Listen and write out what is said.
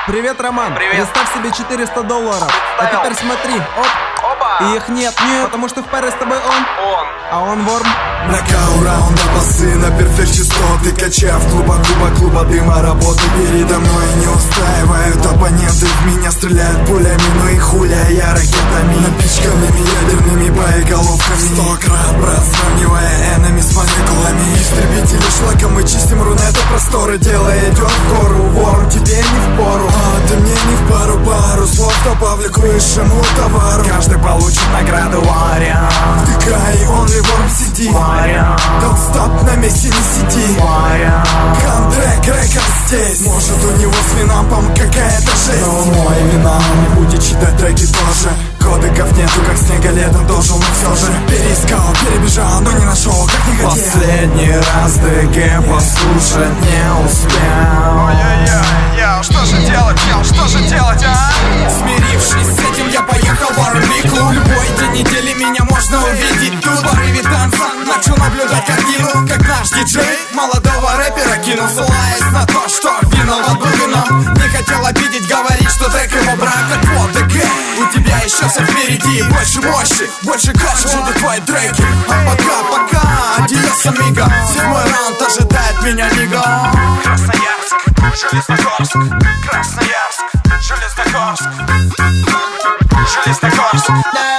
Привет, Роман. Привет. Представь себе $400. А теперь смотри, оп. Опа! И их нет, потому что в паре с тобой он, а он ворм. Нокаут, раунда, басы на перфект частоты. Качав клуба дыма работы передо мной не устраивают оппоненты. В меня стреляют пулями, но и хуля я ракетами, напичканными ядерными боеголовками. 100 крат, брат, сравнивая энами с молекулами. Истребители шлака, мы чистим рунеты просторы. Дело идет в гору, ворм тебе не в пору. А ты мне не в пару слов добавлю к высшему товару. Каждый получит награду, вариант. Втыкай, он ли ворм, сиди. Don't stop, на месте не сиди. Контрек, рэкорд здесь. Может у него с винампом какая-то жесть, но мой винам не будет читать треки тоже. Кодеков нету, как снега летом должен, но все же переискал, перебежал, но не нашел, как не хотел. Последний раз ДГ послушать не успел. Ой-ой-ой, что же делать, что же делать, а? Смирившись с этим, я поехал в R&B клуб. Любой день недели меня можно увидеть тут. В порыве танца начал наблюдать картину, как наш диджей молодого рэпера кинул, ссылаясь на то, что виноват был вином. Не хотел обидеть, говорить, что трек его брак. Так вот, ДГ, у тебя еще все впереди. Больше мощи, больше качества, будут твои треки. А пока, адиос, амиго. 7-й раунд ожидает меня, нига. Красноярск, Железногорск, Красноярск, Железногорск, Железногорск.